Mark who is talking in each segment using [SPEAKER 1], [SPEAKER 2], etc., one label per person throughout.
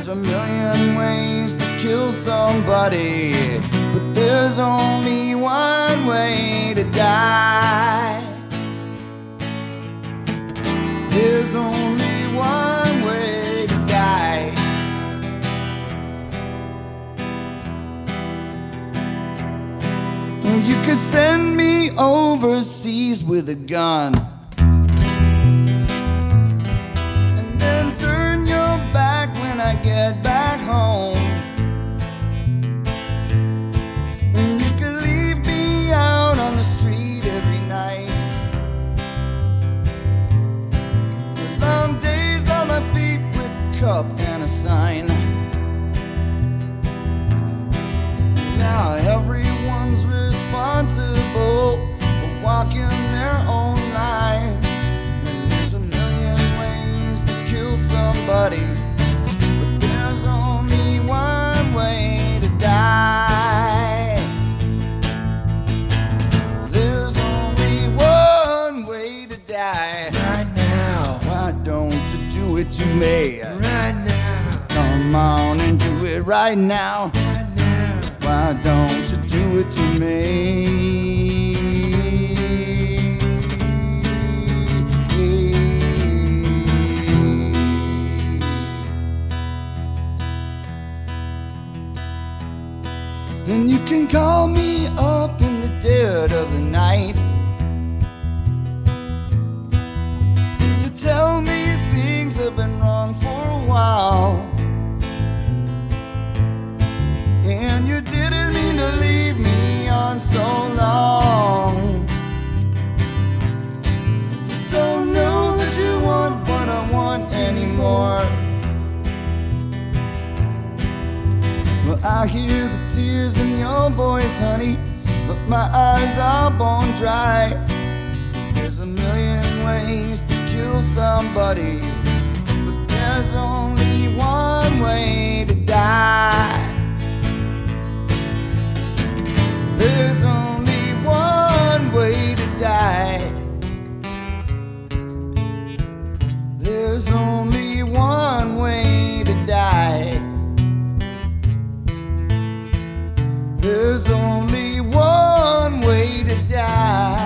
[SPEAKER 1] There's a million ways to kill somebody, but there's only one way to die. There's only one way to die. You could send me overseas with a gun, and then turn your back when I get back home. And you could leave me out on the street every night, with long days on my feet with a cup and a sign. Now everyone's responsible for walking their own line. And there's a million ways to kill somebody, but there's only one way to die. There's only one way to die.
[SPEAKER 2] Right now,
[SPEAKER 1] Why don't you do it to me?
[SPEAKER 2] right now,
[SPEAKER 1] Come on and do it right now.
[SPEAKER 2] right now.
[SPEAKER 1] Why don't you do it to me? And you can call me up in the dead of the night to tell me things have been wrong for a while, and you didn't mean to leave me on so long. Don't know that you want what I want anymore, but I hear the tears in your voice, honey, but my eyes are bone dry. There's a million ways to kill somebody, but there's only one way to die. There's only one way to die. There's only one way to die. There's only one way to die.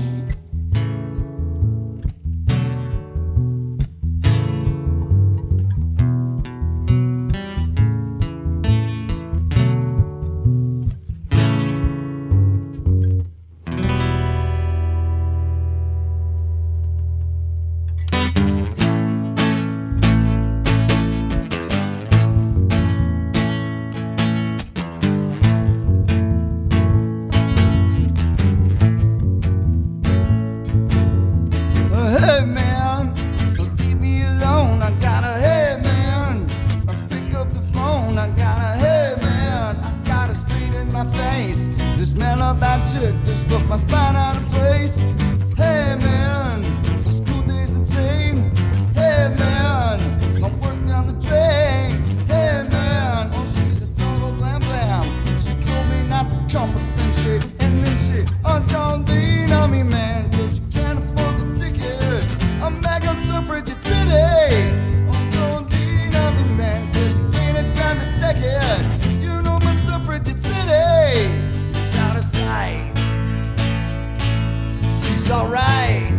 [SPEAKER 1] Hey man, leave me alone. I gotta, hey man, pick up the phone. I gotta, hey man, I gotta straighten my face. The smell of that chick just put my spine out of place. Hey man, the school day's insane. Hey man, my work down the drain. Hey man, oh she's a total blam blam. She told me not to come, but then she don't lean on me, man, 'cause you can't afford the ticket. I'm back on Suffragette City. Oh, don't lean on me, man, 'cause you ain't had time to take it. You know my Suffragette City is out of sight. She's alright.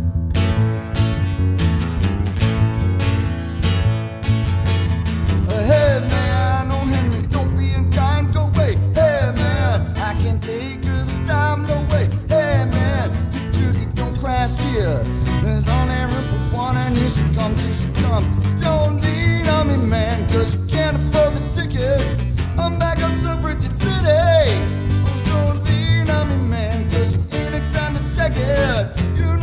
[SPEAKER 1] Hey man, oh Henry, don't be unkind, go away. Hey man, I can't take her this time, no way. Hey man, Judy, don't crash here. There's only room for one, and here she comes, here she comes. Don't lean on me, man, 'cause you can't afford the ticket. I'm back on Suffragette City. Oh, don't lean on me, man, 'cause you ain't had time to take it. You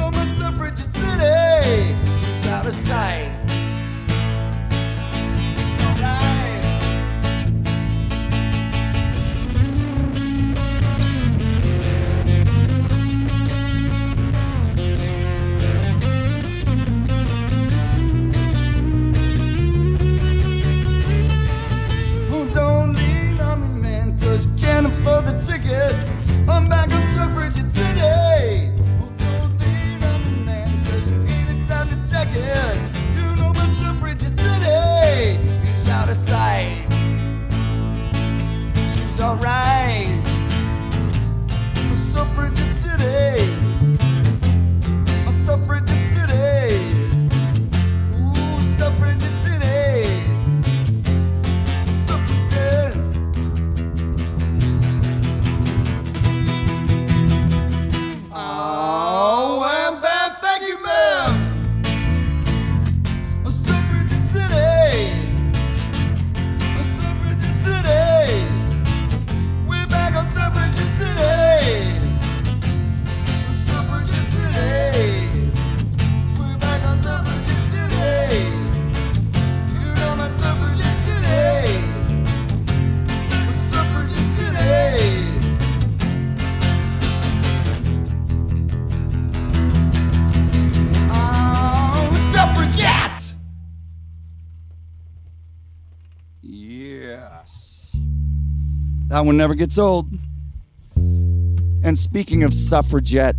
[SPEAKER 1] Yes. That one never gets old. And speaking of suffragette,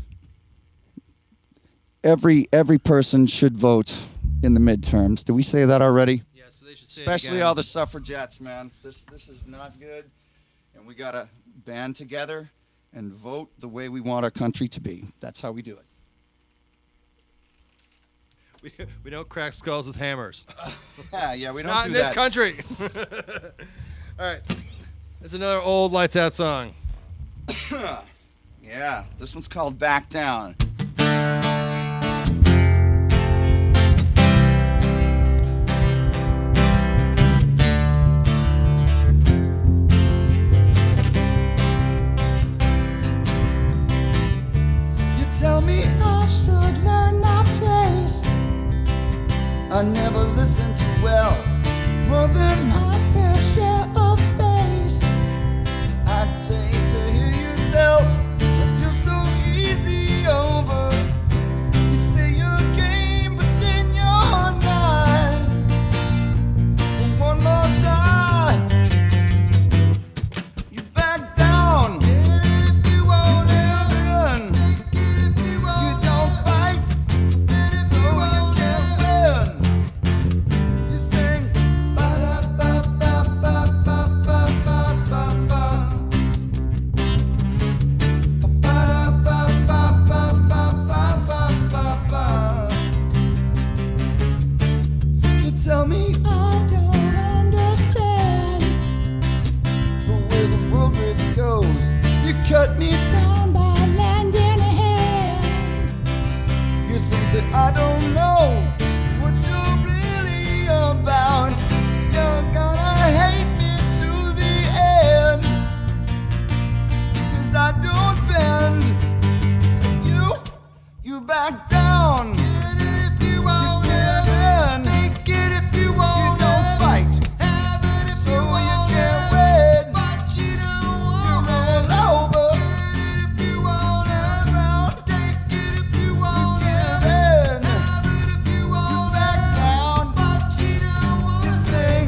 [SPEAKER 1] every person should vote in the midterms. Did we say that already?
[SPEAKER 3] Yes, but they should say
[SPEAKER 1] Especially
[SPEAKER 3] it again.
[SPEAKER 1] all the suffragettes, man. This is not good. And we got to band together and vote the way we want our country to be. That's how we do it.
[SPEAKER 3] We don't crack skulls with hammers.
[SPEAKER 1] Yeah, we don't
[SPEAKER 3] Not
[SPEAKER 1] do
[SPEAKER 3] in this
[SPEAKER 1] that.
[SPEAKER 3] country. All right. It's another old Lights Out song.
[SPEAKER 1] Yeah, this one's called Back Down.
[SPEAKER 2] You tell me I should learn my place.
[SPEAKER 1] I never listened to well.
[SPEAKER 2] More than my fair share of space.
[SPEAKER 1] I take to hear you tell that you're so easy over. You say you're game, but then you're not. For one more shot, you back down.
[SPEAKER 2] If you won't
[SPEAKER 1] Run.
[SPEAKER 2] if you won't,
[SPEAKER 1] You don't fight, so you can't win. You sing
[SPEAKER 2] you tell me I don't understand
[SPEAKER 1] the way the world really goes. You cut me down.
[SPEAKER 2] down by land in hand.
[SPEAKER 1] You think that I don't know what you're really about. You're gonna hate me to the end, 'cause I don't bend. You back down.
[SPEAKER 2] If you won't
[SPEAKER 1] give in.
[SPEAKER 2] take it, if you
[SPEAKER 1] You
[SPEAKER 2] won't
[SPEAKER 1] don't fight,
[SPEAKER 2] have it, if
[SPEAKER 1] so
[SPEAKER 2] you
[SPEAKER 1] you
[SPEAKER 2] won't
[SPEAKER 1] can't win.
[SPEAKER 2] but you don't
[SPEAKER 1] You
[SPEAKER 2] want
[SPEAKER 1] roll over,
[SPEAKER 2] if you won't
[SPEAKER 1] around,
[SPEAKER 2] take it, if you
[SPEAKER 1] you
[SPEAKER 2] won't
[SPEAKER 1] give in.
[SPEAKER 2] have it, if you
[SPEAKER 1] You
[SPEAKER 2] won't
[SPEAKER 1] back down.
[SPEAKER 2] but you don't want
[SPEAKER 1] You sing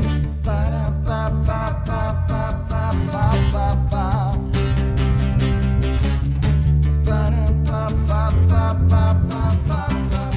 [SPEAKER 1] ba-da-ba-ba-ba-ba-ba-ba-ba. Ba-da-ba-ba-ba-ba-ba-ba-ba.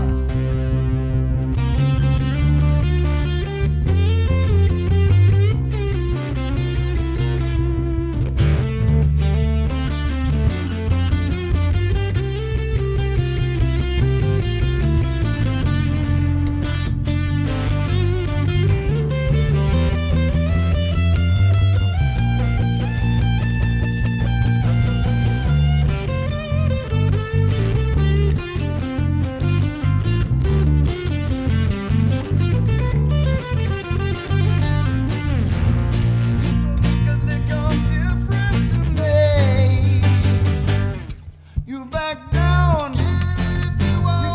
[SPEAKER 1] You back down. You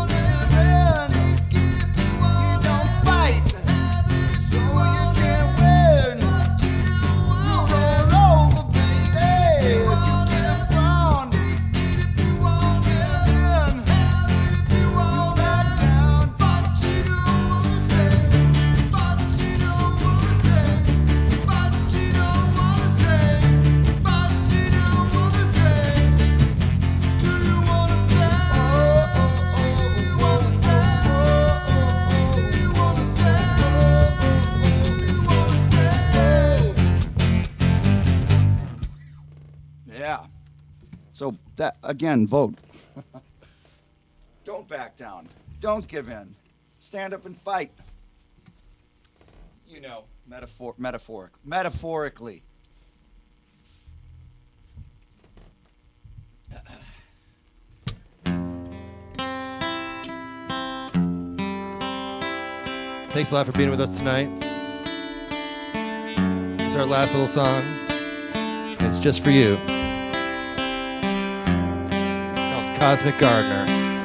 [SPEAKER 1] don't fight, so you can't win. You roll over, baby. You get around. You back down. Yeah. So that again, vote. Don't back down. Don't give in. Stand up and fight. You know, metaphorically.
[SPEAKER 3] Thanks a lot for being with us tonight. This is our last little song. And it's just for you. It's called Cosmic Gardener.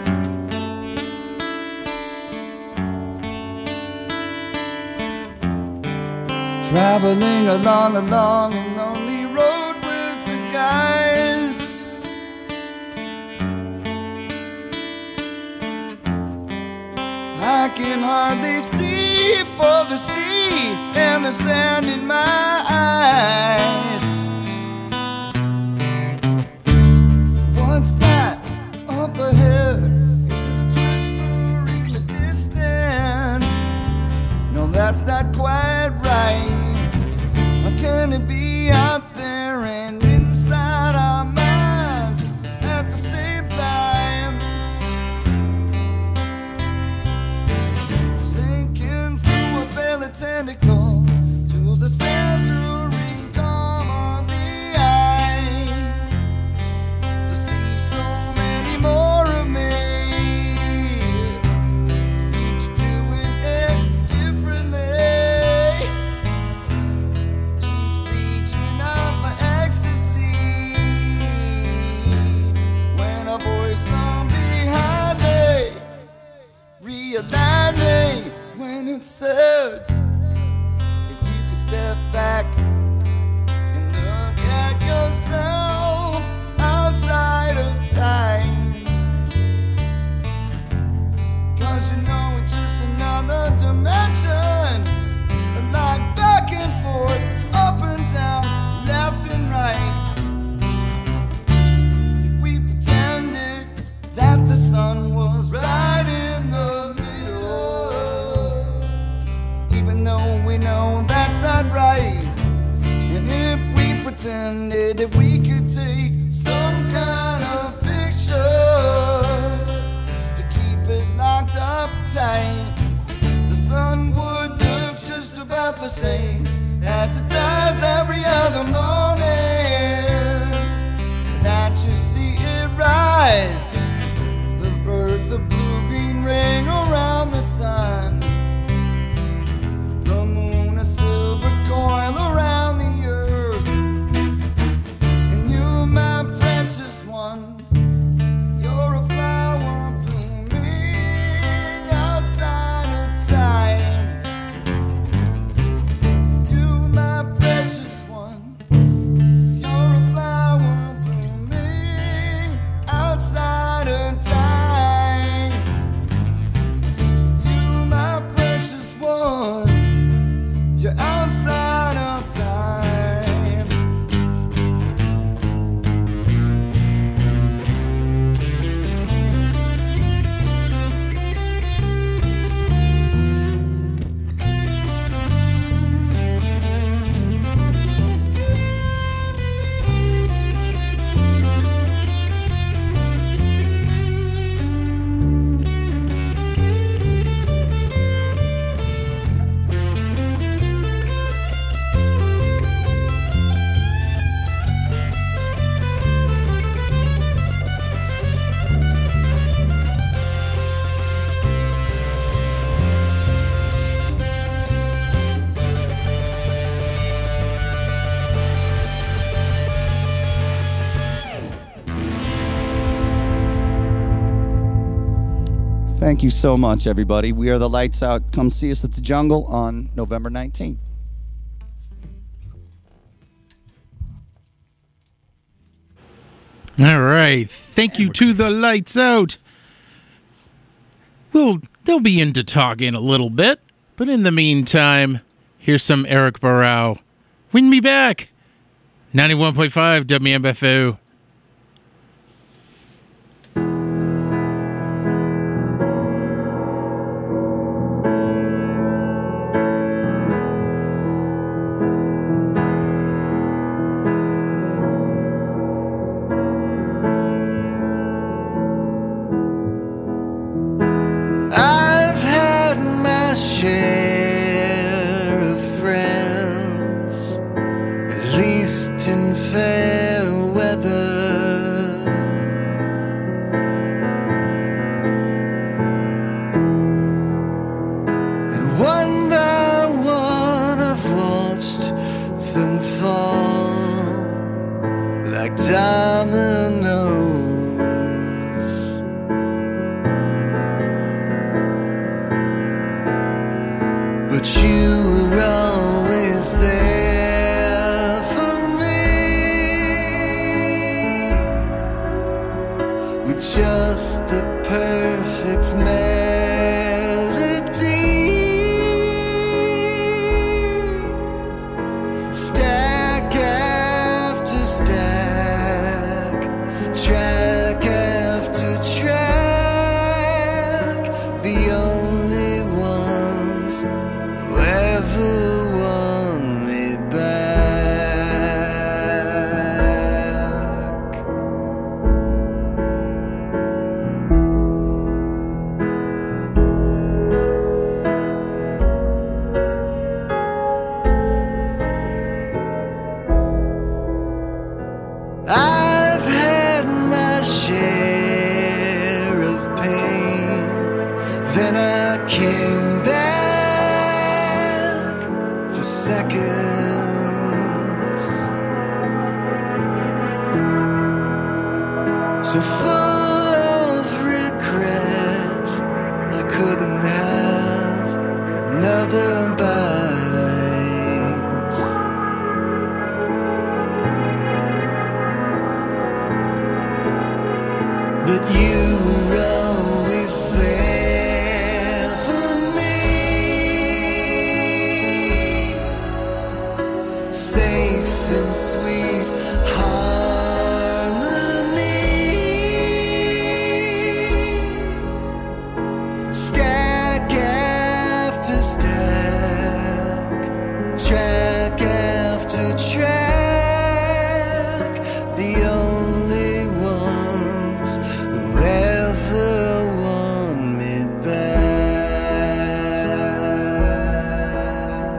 [SPEAKER 1] Traveling along a long and lonely road with the guys. I can hardly see for the sea and the the sand in my eyes. What's that up ahead? Is it a twister in the distance? No, that's not quite right. How can it be out there and inside our minds at the same time? Sinking through a veil of tentacles to the centering calm of the eye, to see so many more of me, each doing it differently, each reaching out for ecstasy. When a voice from behind me realigned me, when it said, if you could step back and look at yourself outside of time, 'cause you know it's just another dimension, like back and forth, up and down, left and right. If we pretended that the sun was right in the middle, even though we know that's not right, and if we pretended that we could take some kind of picture to keep it locked up tight, the sun would look just about the same as it does every other morning. That you see it rise, the earth, the blue-green ring around the sun, the moon, a silver coil around the earth, and you, my precious one, you're a flower blooming outside of time. You, my precious one, you're a flower blooming outside of time. You, my precious one, you're outside of time. Thank you so much, everybody. We are the Lights Out. Come see us at the Jungle on November 19th.
[SPEAKER 4] All right. Thank you to the Lights Out. They'll be into talk in a little bit, but in the meantime, here's some Eric Barrow. Win Me Back. 91.5 WMFO.
[SPEAKER 1] I've had my share of friends, at least in fair weather. seconds. So full of regret, I couldn't have another bite. But you were always there for me, safe and sweet harmony. Stack after stack, track after track, the only ones who ever won me back.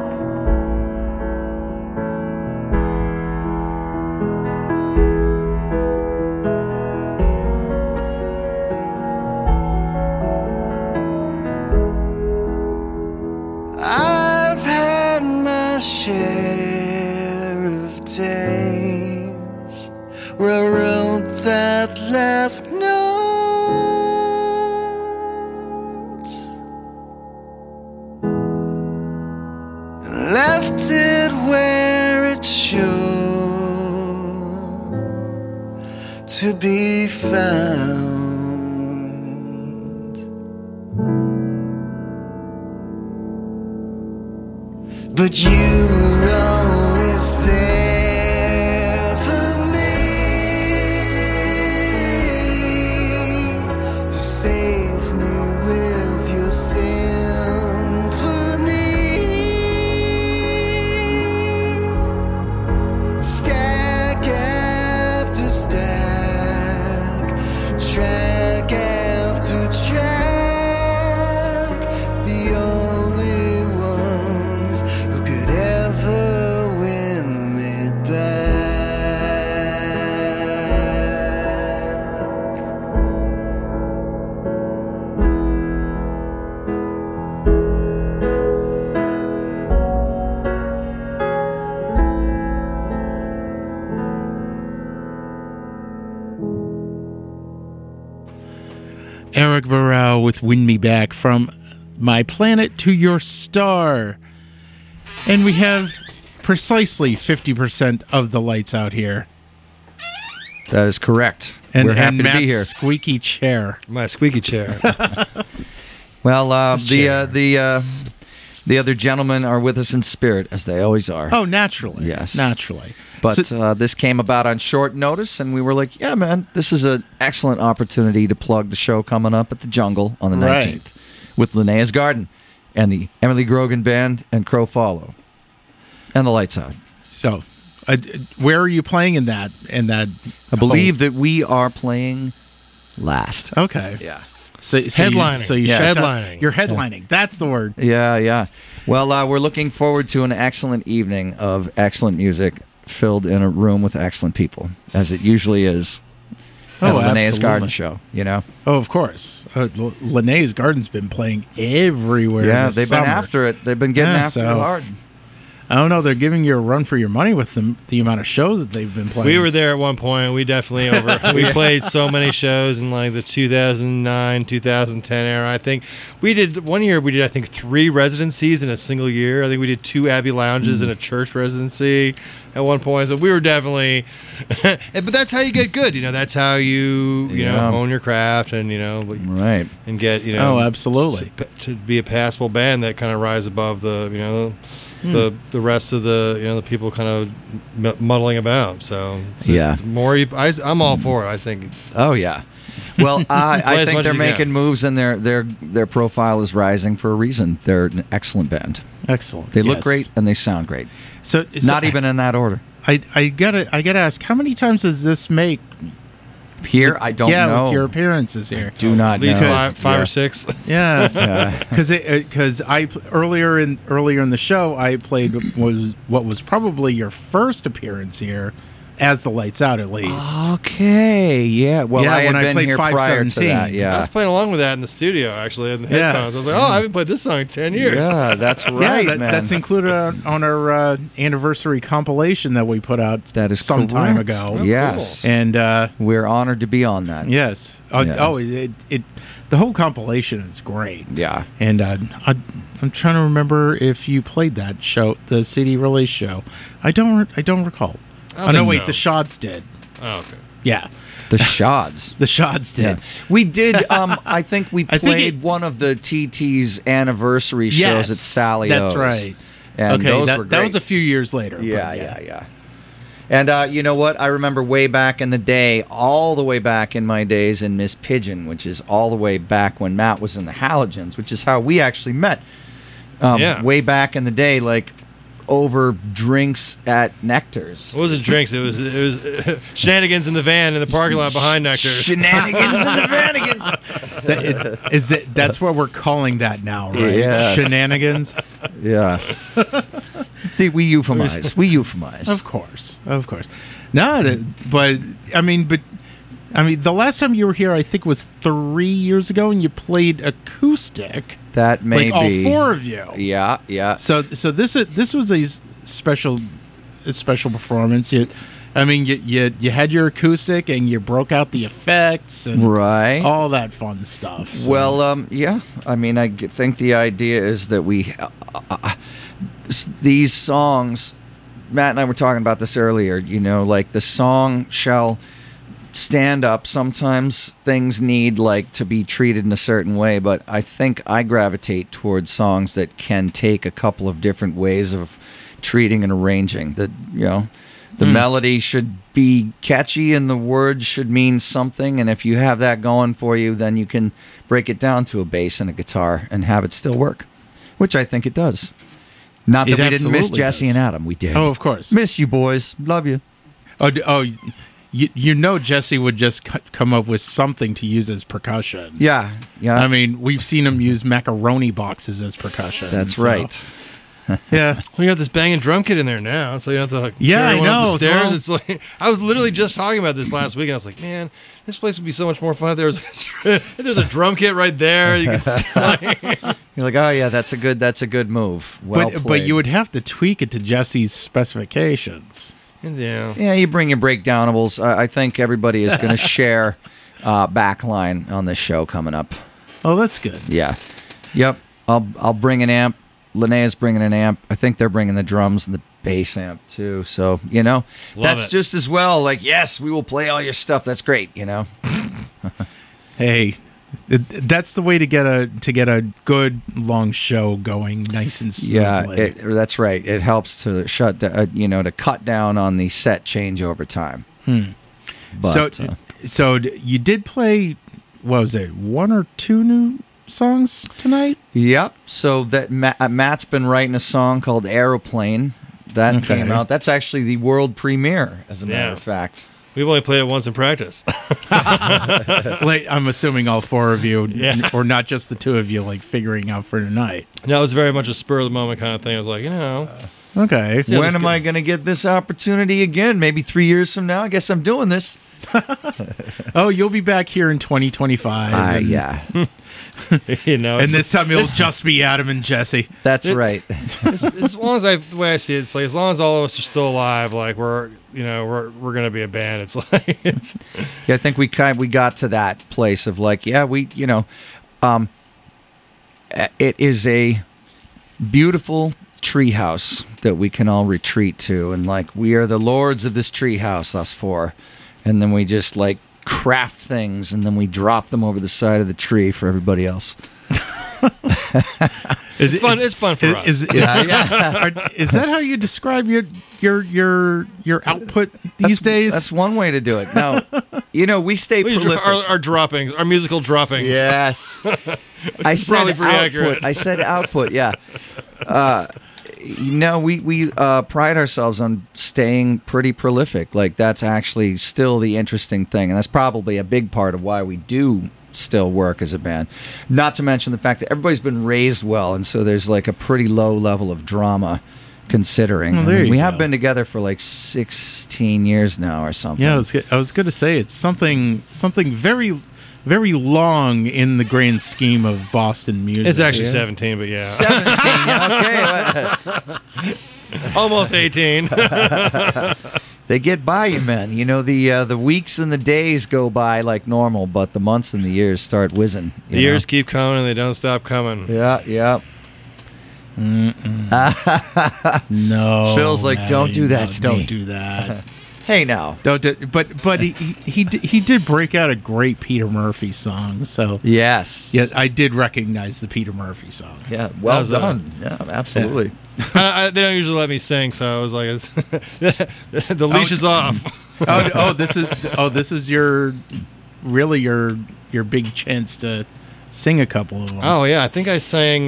[SPEAKER 1] I've had my share of days where I wrote that last note and left it where it should to be found. But you were always there for me, to save me with your symphony. Stack after stack, track after track, the only ones who could ever win me back.
[SPEAKER 4] Eric Varel with Win Me Back from My Planet to Your Star. And we have precisely 50% of the lights out here.
[SPEAKER 5] That is correct.
[SPEAKER 4] And,
[SPEAKER 5] We're happy
[SPEAKER 4] and
[SPEAKER 5] to be
[SPEAKER 4] Matt's
[SPEAKER 5] here.
[SPEAKER 4] squeaky chair.
[SPEAKER 3] My squeaky chair.
[SPEAKER 5] Well,
[SPEAKER 3] chair.
[SPEAKER 5] the other gentlemen are with us in spirit, as they always are.
[SPEAKER 4] Oh, naturally.
[SPEAKER 5] Yes.
[SPEAKER 4] Naturally.
[SPEAKER 5] But
[SPEAKER 4] So-
[SPEAKER 5] this came about on short notice, and we were like, yeah, man, this is an excellent opportunity to plug the show coming up at the Jungle on the 19th
[SPEAKER 4] Right.
[SPEAKER 5] with Linnea's Garden and the Emily Grogan Band and Crow Follow and the Lights Out.
[SPEAKER 4] So, where are you playing in that?
[SPEAKER 5] I believe that we are playing last.
[SPEAKER 4] Okay.
[SPEAKER 5] Yeah.
[SPEAKER 4] So
[SPEAKER 3] Headlining.
[SPEAKER 4] So you
[SPEAKER 5] Yeah.
[SPEAKER 4] shut down-
[SPEAKER 3] Headlining.
[SPEAKER 4] You're headlining. That's the word.
[SPEAKER 5] Yeah. Well, we're looking forward to an excellent evening of excellent music filled in a room with excellent people, as it usually is at
[SPEAKER 4] Oh,
[SPEAKER 5] a Linnea's
[SPEAKER 4] absolutely.
[SPEAKER 5] Garden show, you know?
[SPEAKER 4] Oh, of course. Linnea's Garden's been playing everywhere.
[SPEAKER 5] Yeah,
[SPEAKER 4] this
[SPEAKER 5] they've
[SPEAKER 4] summer.
[SPEAKER 5] been after it. They've been getting
[SPEAKER 4] Yeah,
[SPEAKER 5] after
[SPEAKER 4] so-
[SPEAKER 5] it hard.
[SPEAKER 4] I don't know. They're giving you a run for your money with the amount of shows that they've been playing.
[SPEAKER 3] We were there at one point. We definitely we played so many shows in like the 2009, 2010 era. I think we did 3 residencies in a single year. I think we did 2 Abbey Lounges and a church residency at one point. So we were definitely, but that's how you get good. You know, that's how you
[SPEAKER 5] Yeah.
[SPEAKER 3] hone your craft and
[SPEAKER 5] Right.
[SPEAKER 3] and get
[SPEAKER 4] Oh, absolutely.
[SPEAKER 3] to be a passable band that kind of rise above the the rest of the people kind of muddling about. So
[SPEAKER 5] Yeah.
[SPEAKER 3] I'm all for it. I think
[SPEAKER 5] Oh, yeah. Well, I
[SPEAKER 3] Play as
[SPEAKER 5] think
[SPEAKER 3] much
[SPEAKER 5] they're
[SPEAKER 3] as you can.
[SPEAKER 5] making moves, and their profile is rising for a reason. They're an excellent band.
[SPEAKER 4] Excellent.
[SPEAKER 5] They look
[SPEAKER 4] Yes.
[SPEAKER 5] great, and they sound great.
[SPEAKER 4] So
[SPEAKER 5] Not even in that order.
[SPEAKER 4] I gotta ask, how many times does this make?
[SPEAKER 5] Here, I don't know.
[SPEAKER 4] with your appearances here.
[SPEAKER 5] Do not
[SPEAKER 3] at least
[SPEAKER 5] know.
[SPEAKER 3] five
[SPEAKER 5] Yeah.
[SPEAKER 3] or 6.
[SPEAKER 4] Yeah, because earlier in the show I played what was probably your first appearance here as the Lights Out, at least.
[SPEAKER 5] Okay, yeah. Well,
[SPEAKER 4] Yeah,
[SPEAKER 5] I
[SPEAKER 4] when
[SPEAKER 5] had
[SPEAKER 4] I
[SPEAKER 5] been
[SPEAKER 4] played
[SPEAKER 5] here prior to
[SPEAKER 4] 517.
[SPEAKER 5] that.
[SPEAKER 3] I
[SPEAKER 5] Yeah,
[SPEAKER 3] was playing along with that in the studio, actually, in the
[SPEAKER 4] Yeah.
[SPEAKER 3] headphones. I was like, oh, I haven't played this song in 10 years.
[SPEAKER 5] yeah, that's right,
[SPEAKER 4] Yeah,
[SPEAKER 5] man.
[SPEAKER 4] that's included on our anniversary compilation that we put out
[SPEAKER 5] That is
[SPEAKER 4] some time
[SPEAKER 5] correct.
[SPEAKER 4] ago.
[SPEAKER 5] Yes,
[SPEAKER 4] And
[SPEAKER 5] we're honored to be on that.
[SPEAKER 4] yes,
[SPEAKER 5] Yeah.
[SPEAKER 4] the whole compilation is great.
[SPEAKER 5] Yeah.
[SPEAKER 4] And I'm trying to remember if you played that show, the CD release show. I don't recall.
[SPEAKER 3] I don't
[SPEAKER 4] Oh no,
[SPEAKER 3] think
[SPEAKER 4] wait,
[SPEAKER 3] so.
[SPEAKER 4] the Shods did.
[SPEAKER 3] Oh, okay.
[SPEAKER 4] Yeah,
[SPEAKER 5] The Shods.
[SPEAKER 4] the Shods did.
[SPEAKER 5] Yeah. We did. I think we
[SPEAKER 4] I
[SPEAKER 5] played
[SPEAKER 4] think
[SPEAKER 5] one of the TT's anniversary shows
[SPEAKER 4] Yes,
[SPEAKER 5] at Sally
[SPEAKER 4] that's
[SPEAKER 5] O's.
[SPEAKER 4] right.
[SPEAKER 5] And
[SPEAKER 4] Okay,
[SPEAKER 5] those
[SPEAKER 4] that,
[SPEAKER 5] were great.
[SPEAKER 4] that was a few years later. but
[SPEAKER 5] Yeah. And you know what? I remember way back in the day, all the way back in my days in Miss Pigeon, which is all the way back when Matt was in the Halogens, which is how we actually met.
[SPEAKER 3] Yeah.
[SPEAKER 5] Way back in the day, like over drinks at Nectar's.
[SPEAKER 3] What was it? Drinks. It was shenanigans in the van in the parking lot behind Nectar's.
[SPEAKER 5] Shenanigans in the van again.
[SPEAKER 4] That's what we're calling that now, right?
[SPEAKER 5] Yes.
[SPEAKER 4] Shenanigans.
[SPEAKER 5] Yes. We euphemize.
[SPEAKER 4] Of course. No, but I mean, the last time you were here, I think, was 3 years ago, and you played acoustic.
[SPEAKER 5] That may
[SPEAKER 4] like
[SPEAKER 5] be
[SPEAKER 4] all four of you.
[SPEAKER 5] Yeah.
[SPEAKER 4] So this was a special performance. You had your acoustic, and you broke out the effects and
[SPEAKER 5] Right.
[SPEAKER 4] all that fun stuff. So-
[SPEAKER 5] Well, yeah. I mean, think the idea is that these songs. Matt and I were talking about this earlier. You know, like the song shall stand up. Sometimes things need like to be treated in a certain way, but I think I gravitate towards songs that can take a couple of different ways of treating and arranging. That the melody should be catchy and the words should mean something, and if you have that going for you, then you can break it down to a bass and a guitar and have it still work, which I think it does. Not that
[SPEAKER 4] It
[SPEAKER 5] we didn't miss
[SPEAKER 4] absolutely
[SPEAKER 5] Jesse
[SPEAKER 4] does.
[SPEAKER 5] and Adam. We did.
[SPEAKER 4] Oh, of course.
[SPEAKER 5] Miss you, boys. Love you.
[SPEAKER 4] You know Jesse would just come up with something to use as percussion.
[SPEAKER 5] Yeah.
[SPEAKER 4] I mean, we've seen him use macaroni boxes as percussion.
[SPEAKER 5] That's
[SPEAKER 4] so-
[SPEAKER 5] right.
[SPEAKER 4] Yeah.
[SPEAKER 3] We got this banging drum kit in there now, so you don't have to
[SPEAKER 4] Yeah,
[SPEAKER 3] carry
[SPEAKER 4] I
[SPEAKER 3] one up
[SPEAKER 4] know.
[SPEAKER 3] the stairs.
[SPEAKER 4] Well-
[SPEAKER 3] It's like I was literally just talking about this last week, and I was like, man, this place would be so much more fun if there's a drum kit right there. You could,
[SPEAKER 5] You're like, oh yeah, that's a good move. Well
[SPEAKER 4] but
[SPEAKER 5] played.
[SPEAKER 4] you would have to tweak it to Jesse's specifications.
[SPEAKER 3] yeah.
[SPEAKER 5] Yeah, you bring your breakdownables. I think everybody is going to share backline on this show coming up.
[SPEAKER 4] Oh, that's good.
[SPEAKER 5] Yeah. Yep. I'll bring an amp. Linnea's bringing an amp. I think they're bringing the drums and the bass amp too. So, that's
[SPEAKER 3] it.
[SPEAKER 5] just as well. Like, yes, we will play all your stuff. That's great,
[SPEAKER 4] Hey, that's the way to get a good long show going, nice and
[SPEAKER 5] Yeah,
[SPEAKER 4] smoothly.
[SPEAKER 5] that's right. It helps to to cut down on the set changeover time. But,
[SPEAKER 4] So you did play, what was it, one or two new songs tonight?
[SPEAKER 5] Yep. So that Matt's been writing a song called Aeroplane. That
[SPEAKER 4] Okay.
[SPEAKER 5] came out. That's actually the world premiere, as a matter
[SPEAKER 3] Yeah.
[SPEAKER 5] of fact.
[SPEAKER 3] We've only played it once in practice.
[SPEAKER 4] Like, I'm assuming all four of you,
[SPEAKER 3] Yeah.
[SPEAKER 4] or not just the two of you, like figuring out for tonight.
[SPEAKER 3] No, it was very much a spur of the moment kind of thing. I was like,
[SPEAKER 4] Okay.
[SPEAKER 3] Yeah,
[SPEAKER 5] When
[SPEAKER 3] that's
[SPEAKER 5] am
[SPEAKER 3] good.
[SPEAKER 5] I going to get this opportunity again? Maybe 3 years from now. I guess I'm doing this.
[SPEAKER 4] Oh, you'll be back here in 2025. and,
[SPEAKER 5] Yeah,
[SPEAKER 4] And this time it'll just be Adam and Jesse.
[SPEAKER 5] that's right.
[SPEAKER 3] as long as the way I see it, it's like as long as all of us are still alive, like we're gonna be a band. It's like
[SPEAKER 5] Yeah, I think we got to that place of like, yeah, it is a beautiful treehouse that we can all retreat to, and like we are the lords of this treehouse, us four, and then we just like craft things, and then we drop them over the side of the tree for everybody else.
[SPEAKER 3] it's fun. It's fun for us.
[SPEAKER 4] Is that how you describe your output these days?
[SPEAKER 5] That's one way to do it. Now, we stay prolific.
[SPEAKER 3] Our droppings, our musical droppings.
[SPEAKER 5] Yes. I said
[SPEAKER 3] probably pretty
[SPEAKER 5] output.
[SPEAKER 3] accurate.
[SPEAKER 5] I said output, yeah. We pride ourselves on staying pretty prolific. Like, that's actually still the interesting thing. And that's probably a big part of why we do still work as a band. Not to mention the fact that everybody's been raised well. And so there's like a pretty low level of drama considering.
[SPEAKER 4] Well, there
[SPEAKER 5] I mean,
[SPEAKER 4] you
[SPEAKER 5] we
[SPEAKER 4] go.
[SPEAKER 5] have been together for like 16 years now or something.
[SPEAKER 4] Yeah, I was going to say it's something very, very long in the grand scheme of Boston music.
[SPEAKER 3] It's actually 17, but yeah.
[SPEAKER 5] 17. Okay.
[SPEAKER 3] Almost 18.
[SPEAKER 5] They get by you, man. You know, the weeks and the days go by like normal, but the months and the years start whizzing.
[SPEAKER 3] The years keep coming and they don't stop coming.
[SPEAKER 5] Yeah.
[SPEAKER 4] No,
[SPEAKER 5] Phil's like, don't do that to
[SPEAKER 4] don't
[SPEAKER 5] me.
[SPEAKER 4] do that.
[SPEAKER 5] Hey, now.
[SPEAKER 4] Don't do, but he did break out a great Peter Murphy song. So
[SPEAKER 5] Yes.
[SPEAKER 4] yeah, I did recognize the Peter Murphy song.
[SPEAKER 5] Yeah. Well
[SPEAKER 3] How's
[SPEAKER 5] done. Yeah, absolutely.
[SPEAKER 3] They don't usually let me sing, so I was like, the leash is off.
[SPEAKER 4] This is your big chance to sing a couple of them.
[SPEAKER 3] Oh yeah, I think I sang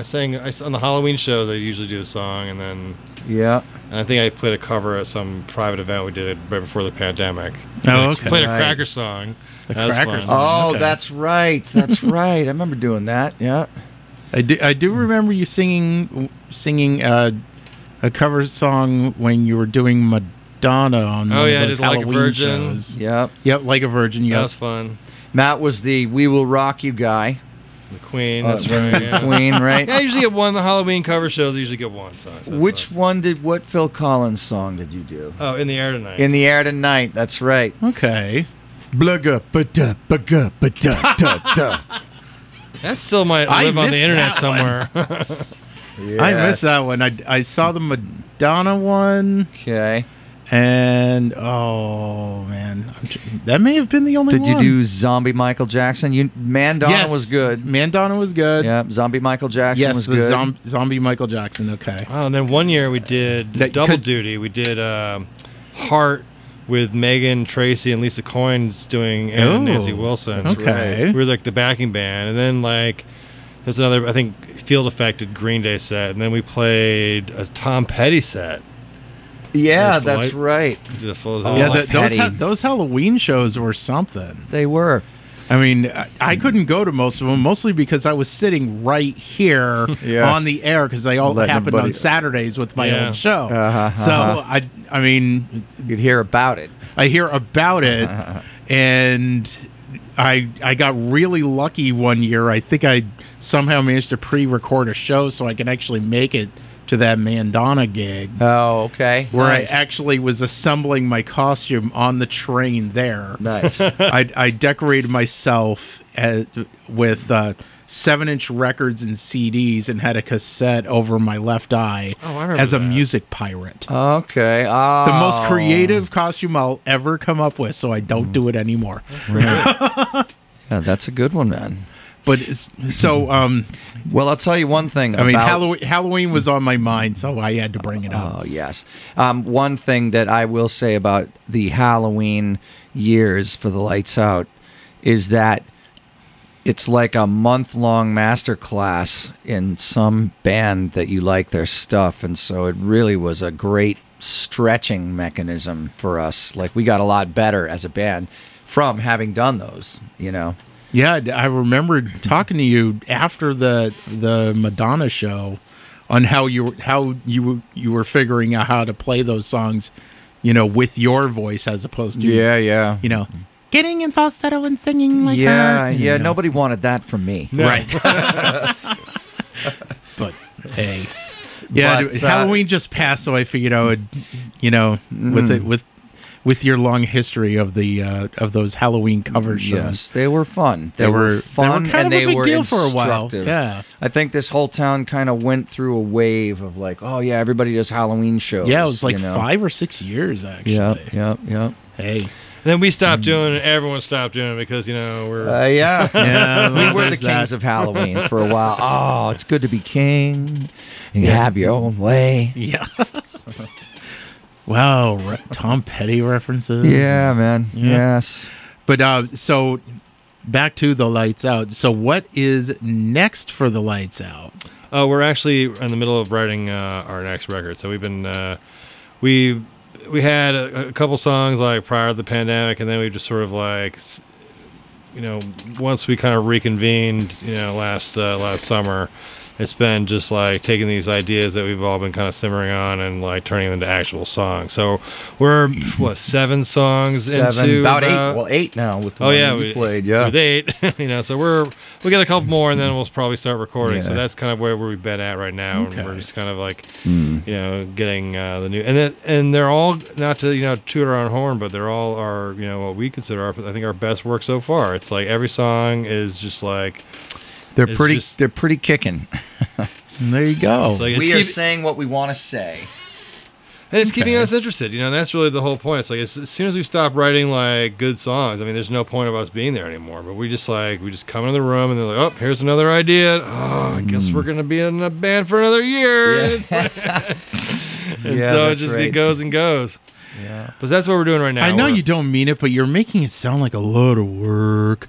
[SPEAKER 3] on the Halloween show. They usually do a song, and then
[SPEAKER 5] Yeah.
[SPEAKER 3] I think I played a cover at some private event we did right before the pandemic.
[SPEAKER 4] Oh,
[SPEAKER 3] I
[SPEAKER 4] okay.
[SPEAKER 3] played a
[SPEAKER 5] Right.
[SPEAKER 3] Cracker song. That was
[SPEAKER 4] Cracker
[SPEAKER 3] fun.
[SPEAKER 4] song.
[SPEAKER 5] Oh,
[SPEAKER 4] Okay.
[SPEAKER 5] that's right. That's right. I remember doing that. Yeah.
[SPEAKER 4] I do remember you singing a cover song when you were doing Madonna on
[SPEAKER 3] Oh,
[SPEAKER 4] one
[SPEAKER 3] yeah, I
[SPEAKER 4] of those
[SPEAKER 3] did Like a
[SPEAKER 4] Halloween
[SPEAKER 3] Virgin.
[SPEAKER 4] shows.
[SPEAKER 5] Yep.
[SPEAKER 4] Yep, Like a Virgin.
[SPEAKER 3] That
[SPEAKER 4] Yep.
[SPEAKER 3] was fun.
[SPEAKER 5] Matt was the "We Will Rock You" guy.
[SPEAKER 3] The Queen. That's right. Yeah.
[SPEAKER 5] Queen, right?
[SPEAKER 3] Yeah, I usually get one. The Halloween cover shows I usually get one song. So that's
[SPEAKER 5] Which
[SPEAKER 3] fun.
[SPEAKER 5] what Phil Collins song did you do?
[SPEAKER 3] Oh, In the Air Tonight.
[SPEAKER 5] In the Air Tonight. That's right.
[SPEAKER 4] Okay.
[SPEAKER 5] Blugga, ba-da, ba-ga, ba-da, da, da.
[SPEAKER 3] That still might
[SPEAKER 4] I
[SPEAKER 3] live on the
[SPEAKER 4] missed
[SPEAKER 3] internet
[SPEAKER 4] that one.
[SPEAKER 3] somewhere.
[SPEAKER 4] I missed that one. I saw the Madonna one,
[SPEAKER 5] Okay.
[SPEAKER 4] and oh man, that may have been the only
[SPEAKER 5] Did
[SPEAKER 4] one.
[SPEAKER 5] you do Zombie Michael Jackson? Mandonna
[SPEAKER 4] Yes,
[SPEAKER 5] was good.
[SPEAKER 4] Mandonna was good.
[SPEAKER 5] Yeah, Zombie Michael Jackson
[SPEAKER 4] Yes,
[SPEAKER 5] was
[SPEAKER 4] the
[SPEAKER 5] good.
[SPEAKER 4] zombie Michael Jackson. Okay.
[SPEAKER 3] Oh, and then one year we did
[SPEAKER 4] That-
[SPEAKER 3] double
[SPEAKER 4] 'cause-
[SPEAKER 3] duty. We did Heart with Megan Tracy and Lisa Coynes doing Anna and
[SPEAKER 4] Oh,
[SPEAKER 3] Nancy Wilson.
[SPEAKER 4] okay.
[SPEAKER 3] We were like the backing band, and then like there's another I think Field Effected Green Day set, and then we played a Tom Petty set.
[SPEAKER 5] Yeah,
[SPEAKER 3] There's the
[SPEAKER 5] that's
[SPEAKER 3] light-
[SPEAKER 5] right.
[SPEAKER 3] We did a full.
[SPEAKER 5] Oh,
[SPEAKER 4] Yeah,
[SPEAKER 5] like
[SPEAKER 4] those
[SPEAKER 5] Petty.
[SPEAKER 4] those Halloween shows were something.
[SPEAKER 5] They were.
[SPEAKER 4] I mean, I couldn't go to most of them, mostly because I was sitting right here
[SPEAKER 5] Yeah.
[SPEAKER 4] on the air because they all
[SPEAKER 5] Letting
[SPEAKER 4] happened
[SPEAKER 5] everybody-
[SPEAKER 4] on Saturdays with my
[SPEAKER 3] Yeah.
[SPEAKER 4] own show.
[SPEAKER 5] Uh-huh,
[SPEAKER 4] So
[SPEAKER 5] uh-huh.
[SPEAKER 4] I mean,
[SPEAKER 5] You'd hear about it.
[SPEAKER 4] I hear about it, and I got really lucky one year. I think I somehow managed to pre-record a show so I could actually make it to that Mandonna gig.
[SPEAKER 5] Oh, okay.
[SPEAKER 4] Where
[SPEAKER 5] Nice.
[SPEAKER 4] I actually was assembling my costume on the train there.
[SPEAKER 5] Nice.
[SPEAKER 4] I decorated myself with 7-inch records and CDs and had a cassette over my left eye
[SPEAKER 3] Oh, I remember
[SPEAKER 4] as a
[SPEAKER 3] that.
[SPEAKER 4] music pirate.
[SPEAKER 5] Okay. Oh.
[SPEAKER 4] The most creative costume I'll ever come up with, so I don't do it anymore.
[SPEAKER 5] Yeah, that's a good one, man.
[SPEAKER 4] But so,
[SPEAKER 5] Well, I'll tell you one thing.
[SPEAKER 4] I mean,
[SPEAKER 5] about-
[SPEAKER 4] Halloween was on my mind, so I had to bring it up.
[SPEAKER 5] Oh, yes. One thing that I will say about the Halloween years for the Lights Out is that it's like a month-long masterclass in some band that you like their stuff. And so it really was a great stretching mechanism for us. Like, we got a lot better as a band from having done those, you know.
[SPEAKER 4] Yeah, I remember talking to you after the Madonna show on how you were figuring out how to play those songs, you know, with your voice as opposed to
[SPEAKER 5] yeah.
[SPEAKER 4] you know, getting in falsetto and singing like
[SPEAKER 5] Yeah,
[SPEAKER 4] her.
[SPEAKER 5] yeah.
[SPEAKER 4] You know.
[SPEAKER 5] Nobody wanted that from me.
[SPEAKER 4] Right. But hey, yeah,
[SPEAKER 5] But,
[SPEAKER 4] Halloween just passed, so I figured I would, you know, with your long history of the of those Halloween cover shows.
[SPEAKER 5] Yes, they were fun. They
[SPEAKER 4] were
[SPEAKER 5] fun,
[SPEAKER 4] kind
[SPEAKER 5] and
[SPEAKER 4] of a
[SPEAKER 5] they
[SPEAKER 4] big
[SPEAKER 5] were
[SPEAKER 4] deal for a while.
[SPEAKER 5] instructive.
[SPEAKER 4] Yeah.
[SPEAKER 5] I think this whole town kind of went through a wave of like, oh yeah, everybody does Halloween shows.
[SPEAKER 4] Yeah, it was like
[SPEAKER 5] you know?
[SPEAKER 4] 5 or 6 years actually.
[SPEAKER 5] Yep.
[SPEAKER 4] Hey,
[SPEAKER 3] And then we stopped doing it. Everyone stopped doing it because we're.
[SPEAKER 5] Yeah.
[SPEAKER 4] yeah,
[SPEAKER 5] We were the
[SPEAKER 4] there's that.
[SPEAKER 5] kings of Halloween for a while. Oh, it's good to be king and have your own way.
[SPEAKER 4] Yeah. Wow, Tom Petty references.
[SPEAKER 5] Yeah, man.
[SPEAKER 4] Yeah.
[SPEAKER 5] Yes.
[SPEAKER 4] But so back to the Lights Out. So what is next for the Lights Out?
[SPEAKER 3] We're actually in the middle of writing our next record. So we've been we had a couple songs like prior to the pandemic, and then we just sort of like, once we kind of reconvened, last summer, it's been just like taking these ideas that we've all been kind of simmering on and like turning them into actual songs. So we're 7 songs into
[SPEAKER 5] about 8. Well, 8 now with the one that we played. Yeah,
[SPEAKER 3] with 8. So we got a couple more, and then we'll probably start recording.
[SPEAKER 5] Yeah.
[SPEAKER 3] So that's kind of where we've been at right now, and we're just kind of like getting the new and they're all, not to toot our own horn, but they're all our what we consider our best work so far. It's like every song is just like.
[SPEAKER 5] They're pretty kicking.
[SPEAKER 4] There you go.
[SPEAKER 3] Like
[SPEAKER 5] we are saying what we want to say.
[SPEAKER 3] And it's keeping us interested, and that's really the whole point. It's like as soon as we stop writing like good songs, I mean, there's no point of us being there anymore. But we just come into the room and they're like, oh, here's another idea. Oh, I guess we're gonna be in a band for another year.
[SPEAKER 5] Yeah.
[SPEAKER 3] And, so it just it goes and goes.
[SPEAKER 5] Yeah,
[SPEAKER 3] but that's what we're doing right now.
[SPEAKER 4] I know you don't mean it, but you're making it sound like a lot of work.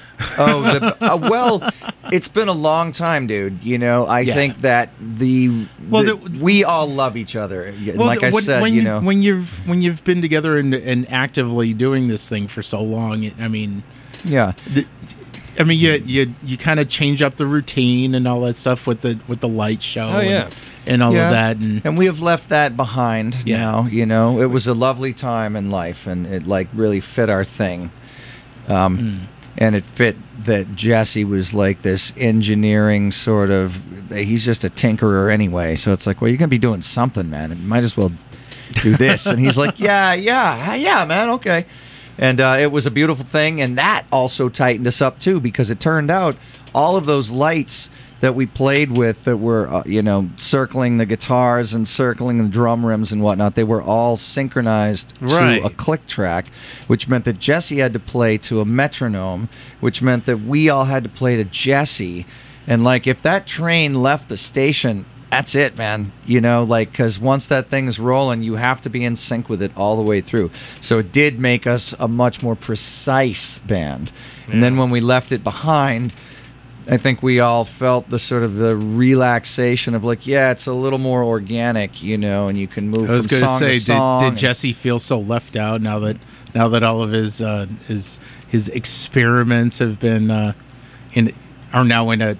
[SPEAKER 5] Well, it's been a long time, dude. I think that we all love each other. Like I said,
[SPEAKER 4] when you've been together and actively doing this thing for so long,
[SPEAKER 5] yeah.
[SPEAKER 4] You kind of change up the routine and all that stuff with the light show.
[SPEAKER 3] Oh yeah.
[SPEAKER 4] And all of that, and
[SPEAKER 5] we have left that behind now. It was a lovely time in life, and it like really fit our thing. And it fit that Jesse was like this engineering sort of. He's just a tinkerer anyway, so it's like, well, you're gonna be doing something, man. You might as well do this. And he's like, yeah, man, okay. And it was a beautiful thing, and that also tightened us up too, because it turned out all of those lights that we played with that were, circling the guitars and circling the drum rims and whatnot, they were all synchronized to a click track, which meant that Jesse had to play to a metronome, which meant that we all had to play to Jesse. And, like, if that train left the station, that's it, man. Because once that thing is rolling, you have to be in sync with it all the way through. So it did make us a much more precise band. Yeah. And then when we left it behind, I think we all felt the sort of the relaxation of like, yeah, it's a little more organic, and you can move from song to song.
[SPEAKER 4] Did Jesse feel so left out now that all of his experiments have been are now in a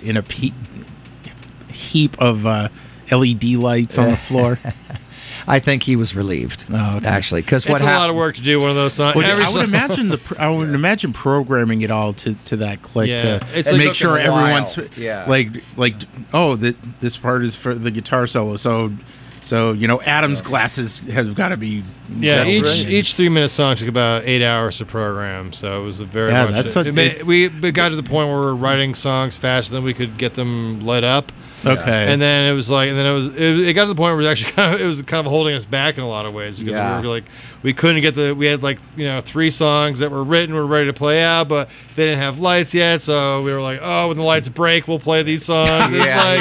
[SPEAKER 4] heap of LED lights on the floor?
[SPEAKER 5] I think he was relieved, actually, because
[SPEAKER 3] it's a lot of work to do one of those songs.
[SPEAKER 4] Well, I would imagine programming it all to that click to make sure everyone's this part is for the guitar solo. So Adam's glasses have got to be
[SPEAKER 3] each 3-minute song took about 8 hours to program, so it was we got to the point where we were writing songs faster than we could get them lit up.
[SPEAKER 4] Okay,
[SPEAKER 3] and then it got to the point where it was kind of holding us back in a lot of ways, because we were like, we couldn't get we had 3 songs that were written, we were ready to play out, but they didn't have lights yet, so we were like, oh, when the lights break, we'll play these songs.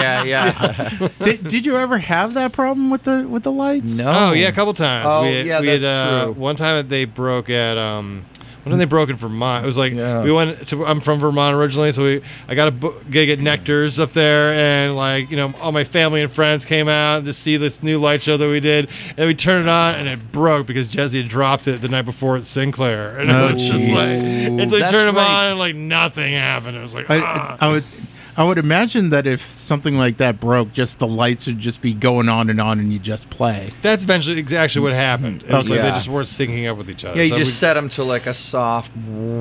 [SPEAKER 5] Did
[SPEAKER 4] you ever have that problem with the lights?
[SPEAKER 5] No.
[SPEAKER 3] Oh yeah, a couple times.
[SPEAKER 5] That's true.
[SPEAKER 3] One time they broke at when they broke in Vermont. It was like we went to. I'm from Vermont originally, so I got a gig at Nectar's up there, and all my family and friends came out to see this new light show that we did, and we turned it on, and it broke because Jesse had dropped it the night before at Sinclair, and it was just turned them on, and nothing happened. It was like
[SPEAKER 4] I would imagine that if something like that broke, just the lights would just be going on, and you just play.
[SPEAKER 3] That's eventually exactly what happened. It was they just weren't syncing up with each other.
[SPEAKER 5] Yeah, you just set them to like a soft.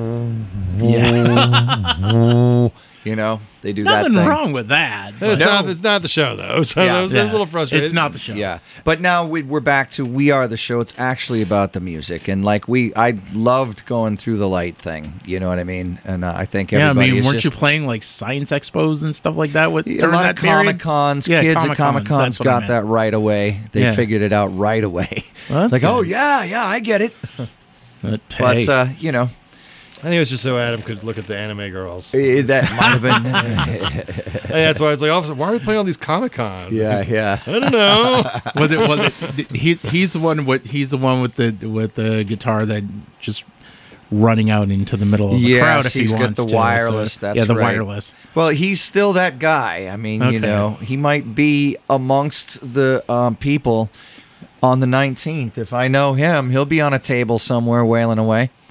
[SPEAKER 5] They do
[SPEAKER 4] Nothing
[SPEAKER 5] that thing.
[SPEAKER 4] wrong with that.
[SPEAKER 3] It's not the show, though. So it was a little frustrating.
[SPEAKER 4] It's not the show.
[SPEAKER 5] Yeah. But now we're back to We Are the Show. It's actually about the music. And I loved going through the light thing. You know what I mean? And I think everybody
[SPEAKER 4] weren't you playing like science expos and stuff like that?
[SPEAKER 5] A lot of Comic-Cons. Kids at Comic-Cons got that right away. They figured it out right away.
[SPEAKER 4] Well,
[SPEAKER 5] like, oh, yeah, I get it. But,
[SPEAKER 3] I think it was just so Adam could look at the anime girls.
[SPEAKER 5] That might have been.
[SPEAKER 3] That's why it's like, officer, why are we playing all these Comic-Cons?
[SPEAKER 5] Yeah.
[SPEAKER 3] I don't know.
[SPEAKER 4] He's the one with the guitar that just running out into the middle of the crowd if he wants
[SPEAKER 5] got the wireless.
[SPEAKER 4] So,
[SPEAKER 5] that's
[SPEAKER 4] the
[SPEAKER 5] right.
[SPEAKER 4] wireless.
[SPEAKER 5] Well, he's still that guy. I mean, he might be amongst the people on the 19th. If I know him, he'll be on a table somewhere wailing away.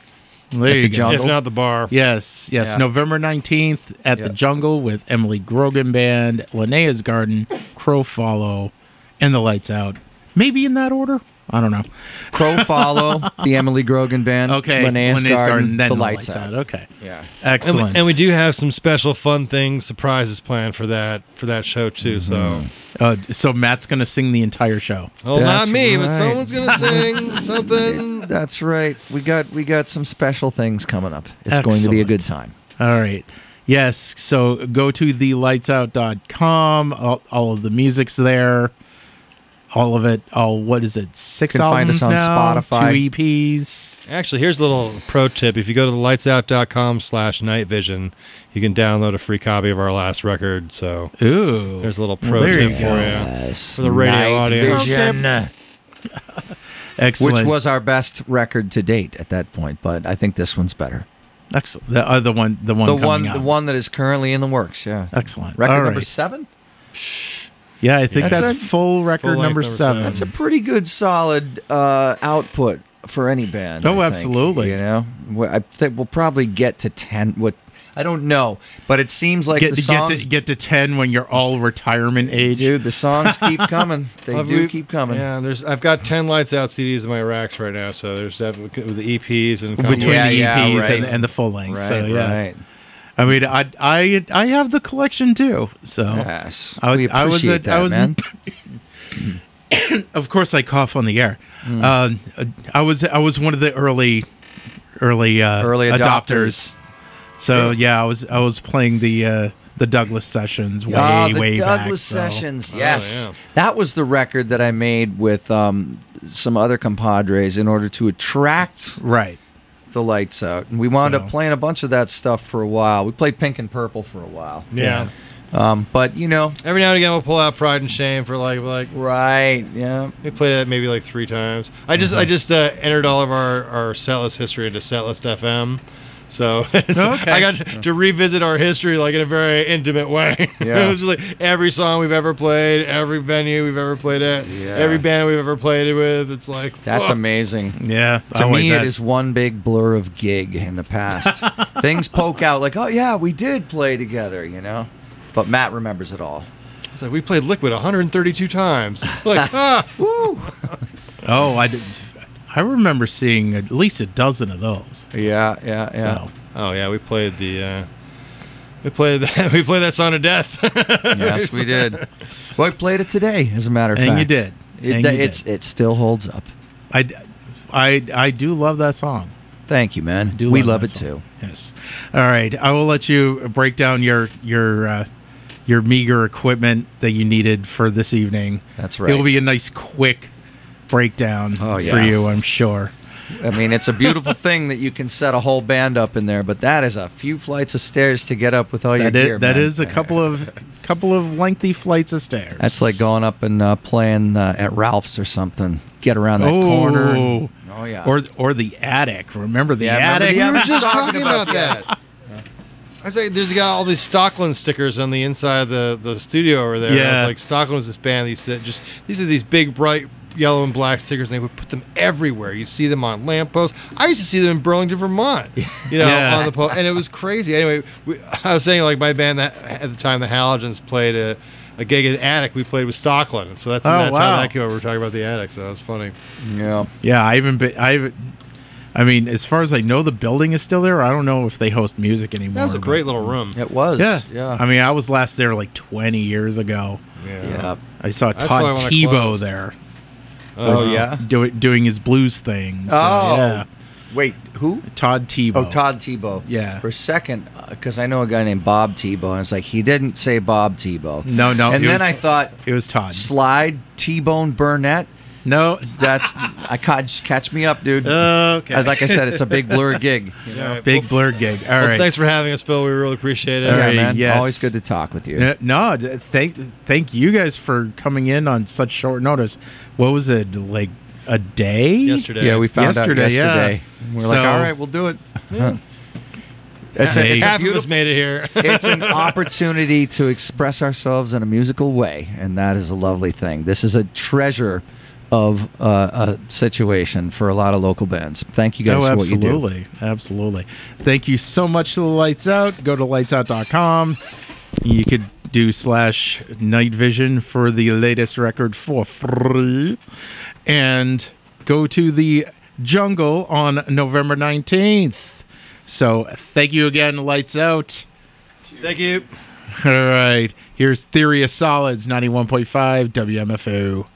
[SPEAKER 4] There
[SPEAKER 5] At
[SPEAKER 4] you
[SPEAKER 5] the
[SPEAKER 4] go.
[SPEAKER 5] Jungle.
[SPEAKER 3] If not the bar.
[SPEAKER 4] Yes.
[SPEAKER 5] Yeah.
[SPEAKER 4] November 19th at the
[SPEAKER 5] Yep.
[SPEAKER 4] Jungle with Emily Grogan Band, Linnea's Garden, Crow Follow, and the Lights Out. Maybe in that order? I don't know.
[SPEAKER 5] Crow Follow, the Emily Grogan Band,
[SPEAKER 4] Okay.
[SPEAKER 5] Linnea's Garden,
[SPEAKER 4] then
[SPEAKER 5] the Lights Out.
[SPEAKER 4] Okay.
[SPEAKER 5] Yeah.
[SPEAKER 4] Excellent.
[SPEAKER 3] And we do have some special fun things, surprises planned for that show too.
[SPEAKER 4] So Matt's going to sing the entire show.
[SPEAKER 3] Well,
[SPEAKER 5] That's
[SPEAKER 3] not me, but
[SPEAKER 5] right.
[SPEAKER 3] someone's gonna sing something.
[SPEAKER 5] That's right. We got some special things coming up. It's going to be a good time.
[SPEAKER 4] All right. Yes. So go to thelightsout.com. All of the music's there. All of it. What is it? 6
[SPEAKER 5] You can find
[SPEAKER 4] albums
[SPEAKER 5] us on
[SPEAKER 4] now,
[SPEAKER 5] Spotify.
[SPEAKER 4] 2 EPs.
[SPEAKER 3] Actually, here's a little pro tip. If you go to thelightsout.com/Night Vision, you can download a free copy of our last record. So
[SPEAKER 4] Ooh.
[SPEAKER 3] there's a little pro
[SPEAKER 4] There you
[SPEAKER 3] tip for
[SPEAKER 4] go.
[SPEAKER 3] you.
[SPEAKER 5] Yes.
[SPEAKER 3] For the radio
[SPEAKER 5] Night
[SPEAKER 3] audience.
[SPEAKER 5] Vision,
[SPEAKER 4] Excellent.
[SPEAKER 5] which was our best record to date at that point, but I think this one's better.
[SPEAKER 4] excellent. The other one. The one.
[SPEAKER 5] The
[SPEAKER 4] coming
[SPEAKER 5] one,
[SPEAKER 4] out.
[SPEAKER 5] the one that is currently in the works. Yeah.
[SPEAKER 4] Excellent.
[SPEAKER 5] Record
[SPEAKER 4] All
[SPEAKER 5] number
[SPEAKER 4] right.
[SPEAKER 5] 7.
[SPEAKER 4] Yeah, I think
[SPEAKER 5] That's
[SPEAKER 4] that's
[SPEAKER 5] a
[SPEAKER 4] full record
[SPEAKER 3] full-length
[SPEAKER 4] number
[SPEAKER 3] number
[SPEAKER 4] 7.
[SPEAKER 5] That's a pretty good, solid output for any band.
[SPEAKER 4] Oh,
[SPEAKER 5] I think,
[SPEAKER 4] absolutely.
[SPEAKER 5] You know, I think we'll probably get to 10. What I don't know, but it seems like the songs.
[SPEAKER 4] Get to 10 when you're all retirement age.
[SPEAKER 5] Dude, the songs keep coming. They
[SPEAKER 3] Well,
[SPEAKER 5] do
[SPEAKER 3] we-
[SPEAKER 5] keep coming.
[SPEAKER 3] Yeah, I've got 10 Lights Out CDs in my racks right now, so there's definitely with the EPs and
[SPEAKER 4] Between
[SPEAKER 5] Yeah,
[SPEAKER 4] the
[SPEAKER 5] yeah,
[SPEAKER 4] EPs
[SPEAKER 5] right.
[SPEAKER 4] and the full length.
[SPEAKER 5] Right,
[SPEAKER 4] So yeah,
[SPEAKER 5] right.
[SPEAKER 4] I mean, I have the collection too. So
[SPEAKER 5] Yes,
[SPEAKER 4] I was
[SPEAKER 5] appreciate
[SPEAKER 4] I was
[SPEAKER 5] man.
[SPEAKER 4] of course I cough on the air.
[SPEAKER 5] Mm.
[SPEAKER 4] I was one of the early
[SPEAKER 5] Early
[SPEAKER 4] adopters.
[SPEAKER 5] adopters.
[SPEAKER 4] So yeah, I was playing the Douglas sessions way
[SPEAKER 5] the
[SPEAKER 4] way back.
[SPEAKER 5] Douglas
[SPEAKER 4] so-
[SPEAKER 5] Sessions. Yes,
[SPEAKER 3] yeah.
[SPEAKER 5] that was the record that I made with some other compadres in order to attract
[SPEAKER 4] Right.
[SPEAKER 5] the Lights Out, and we wound
[SPEAKER 4] So-
[SPEAKER 5] up playing a bunch of that stuff for a while. We played Pink and Purple for a while.
[SPEAKER 3] Yeah.
[SPEAKER 5] But you know,
[SPEAKER 3] Every now and again, we'll pull out Pride and Shame for like
[SPEAKER 5] right? Yeah.
[SPEAKER 3] we played that maybe like 3 times. I just entered all of our setlist history into Setlist FM. So
[SPEAKER 4] Okay.
[SPEAKER 3] I got to revisit our history like in a very intimate way.
[SPEAKER 5] Yeah.
[SPEAKER 3] It was like every song we've ever played, every venue we've ever played at,
[SPEAKER 5] Yeah.
[SPEAKER 3] every band we've ever played it with. It's like
[SPEAKER 5] That's
[SPEAKER 3] whoa.
[SPEAKER 5] amazing.
[SPEAKER 4] Yeah.
[SPEAKER 5] To
[SPEAKER 4] I like
[SPEAKER 5] me,
[SPEAKER 4] that.
[SPEAKER 5] it is one big blur of gig in the past. Things poke out like, oh yeah, we did play together, you know. But Matt remembers it all.
[SPEAKER 3] It's like we played Liquid 132 times. It's like
[SPEAKER 4] Oh, I remember seeing at least a dozen of those.
[SPEAKER 5] Yeah, yeah, yeah.
[SPEAKER 4] So
[SPEAKER 3] oh yeah, we played we played that song to death.
[SPEAKER 5] Yes, we did. Well, we played it today, as a matter of
[SPEAKER 4] And
[SPEAKER 5] fact.
[SPEAKER 4] you did.
[SPEAKER 5] It,
[SPEAKER 4] And you
[SPEAKER 5] it's
[SPEAKER 4] did.
[SPEAKER 5] it still holds up.
[SPEAKER 4] I do love that song.
[SPEAKER 5] Thank you, man.
[SPEAKER 4] Do
[SPEAKER 5] We
[SPEAKER 4] love
[SPEAKER 5] love
[SPEAKER 4] that
[SPEAKER 5] it
[SPEAKER 4] song.
[SPEAKER 5] too.
[SPEAKER 4] Yes. All right. I will let you break down your meager equipment that you needed for this evening.
[SPEAKER 5] That's right.
[SPEAKER 4] It'll be a nice quick breakdown
[SPEAKER 5] Oh,
[SPEAKER 4] for
[SPEAKER 5] yes.
[SPEAKER 4] you, I'm sure.
[SPEAKER 5] I mean, it's a beautiful thing that you can set a whole band up in there, but that is a few flights of stairs to get up with all your gear.
[SPEAKER 4] That
[SPEAKER 5] man.
[SPEAKER 4] is a couple of lengthy flights of stairs.
[SPEAKER 5] That's like going up and playing at Ralph's or something. Get around that corner. Oh yeah.
[SPEAKER 4] Or the attic. Remember the
[SPEAKER 5] Yeah, remember
[SPEAKER 4] attic?
[SPEAKER 5] the
[SPEAKER 3] We were
[SPEAKER 5] attic?
[SPEAKER 3] just
[SPEAKER 5] Talking
[SPEAKER 3] talking
[SPEAKER 5] about
[SPEAKER 3] about that. I say there's got all these Stockland stickers on the inside of the studio over there.
[SPEAKER 4] Yeah.
[SPEAKER 3] I was like, Stockland was this band. These are these big bright yellow and black stickers, and they would put them everywhere. You see them on lampposts. I used to see them in Burlington, Vermont. You know,
[SPEAKER 4] Yeah.
[SPEAKER 3] on the post, and it was crazy. Anyway, I was saying like my band that at the time the Halogens played a gig at Attic. We played with Stockland, so that's
[SPEAKER 4] wow.
[SPEAKER 3] how that came over. We were talking about the Attic, so that's funny.
[SPEAKER 5] Yeah.
[SPEAKER 4] Yeah, I mean, as far as I know, the building is still there. I don't know if they host music anymore.
[SPEAKER 3] That was a
[SPEAKER 4] but-
[SPEAKER 3] great little room.
[SPEAKER 5] It was.
[SPEAKER 4] Yeah.
[SPEAKER 5] Yeah.
[SPEAKER 4] I mean, I was last there like 20 years ago.
[SPEAKER 5] yeah.
[SPEAKER 4] I saw
[SPEAKER 3] That's why
[SPEAKER 4] Todd
[SPEAKER 3] when I
[SPEAKER 4] Tebow
[SPEAKER 3] closed-
[SPEAKER 4] there
[SPEAKER 5] Oh yeah.
[SPEAKER 4] doing his blues thing. So,
[SPEAKER 5] Oh.
[SPEAKER 4] yeah.
[SPEAKER 5] Wait, who?
[SPEAKER 4] Todd Tebow.
[SPEAKER 5] Oh, Todd Tebow.
[SPEAKER 4] Yeah.
[SPEAKER 5] For a second, because I know a guy named Bob Tebow, and it's like he didn't say Bob Tebow.
[SPEAKER 4] No,
[SPEAKER 5] And
[SPEAKER 4] it
[SPEAKER 5] then
[SPEAKER 4] was-
[SPEAKER 5] I thought
[SPEAKER 4] It was Todd.
[SPEAKER 5] Slide T-Bone Burnett.
[SPEAKER 4] No.
[SPEAKER 5] That's just catch me up, dude.
[SPEAKER 4] Okay.
[SPEAKER 5] Like I said, it's a big blur gig. You know?
[SPEAKER 3] Yeah,
[SPEAKER 4] Big blur gig. All
[SPEAKER 3] well,
[SPEAKER 4] right.
[SPEAKER 3] thanks for having us, Phil. We really appreciate it.
[SPEAKER 4] All
[SPEAKER 5] Yeah,
[SPEAKER 4] right,
[SPEAKER 5] man.
[SPEAKER 4] yes.
[SPEAKER 5] Always good to talk with you.
[SPEAKER 4] No, thank you guys for coming in on such short notice. What was it, like a day?
[SPEAKER 3] Yesterday.
[SPEAKER 5] Yeah, we found out
[SPEAKER 4] Yesterday,
[SPEAKER 5] yesterday.
[SPEAKER 4] yeah.
[SPEAKER 5] We're
[SPEAKER 4] So-
[SPEAKER 5] like, all right, we'll do it. It's
[SPEAKER 4] Hey.
[SPEAKER 5] it's a
[SPEAKER 3] Half of us
[SPEAKER 5] beautiful.
[SPEAKER 3] made it here.
[SPEAKER 5] It's an opportunity to express ourselves in a musical way, and that is a lovely thing. This is a treasure of a situation for a lot of local bands. Thank you guys for what you do.
[SPEAKER 4] Absolutely. Absolutely. Thank you so much to the Lights Out. Go to lightsout.com. You could do /Night Vision for the latest record for free. And go to the Jungle on November 19th. So thank you again, Lights Out.
[SPEAKER 3] Thank you.
[SPEAKER 4] All right. Here's Theory of Solids, 91.5 WMFO.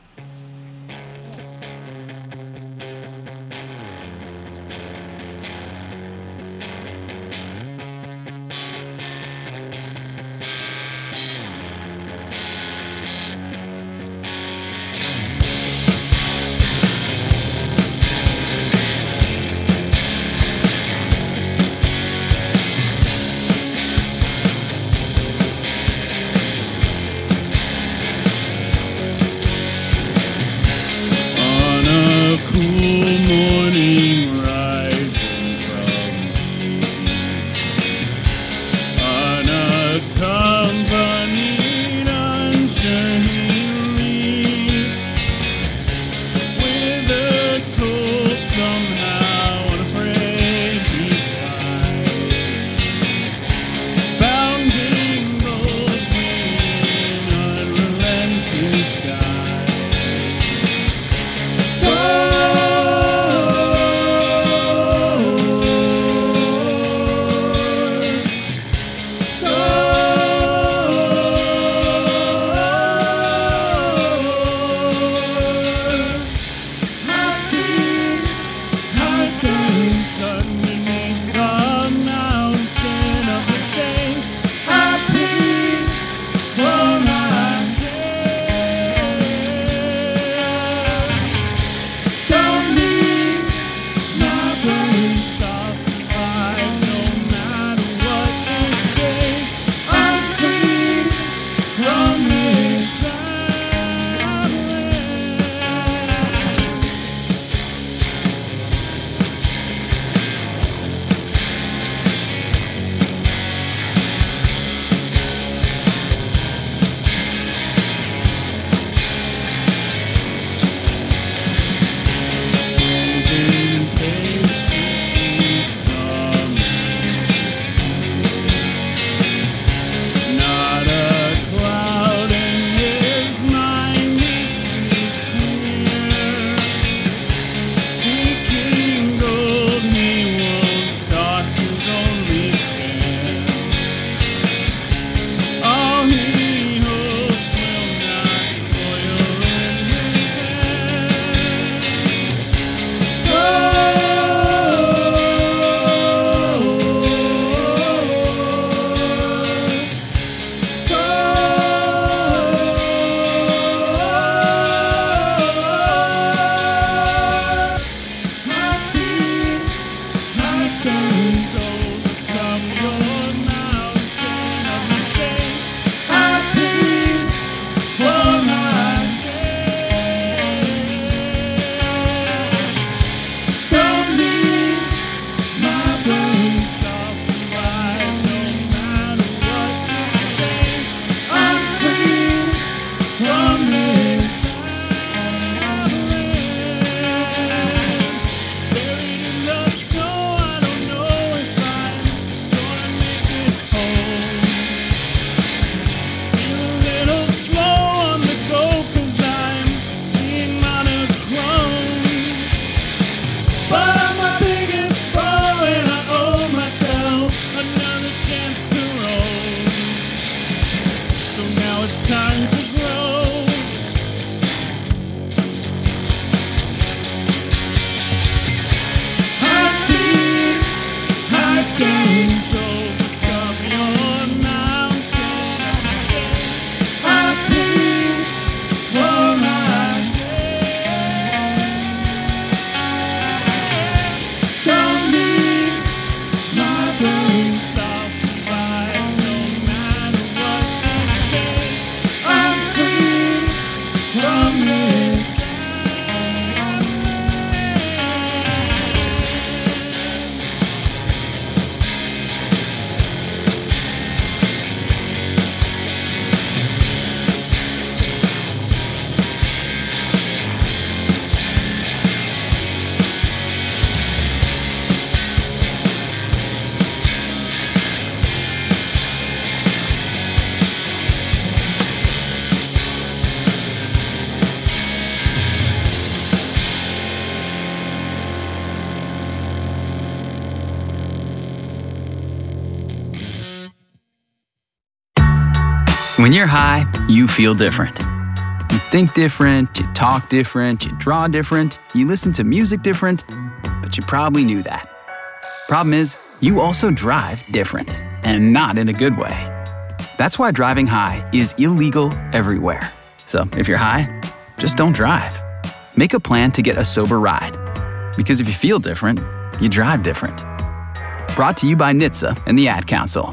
[SPEAKER 6] When you're high, you feel different. You think different, you talk different, you draw different, you listen to music different, but you probably knew that. Problem is, you also drive different, and not in a good way. That's why driving high is illegal everywhere. So if you're high, just don't drive. Make a plan to get a sober ride. Because if you feel different, you drive different. Brought to you by NHTSA and the Ad Council.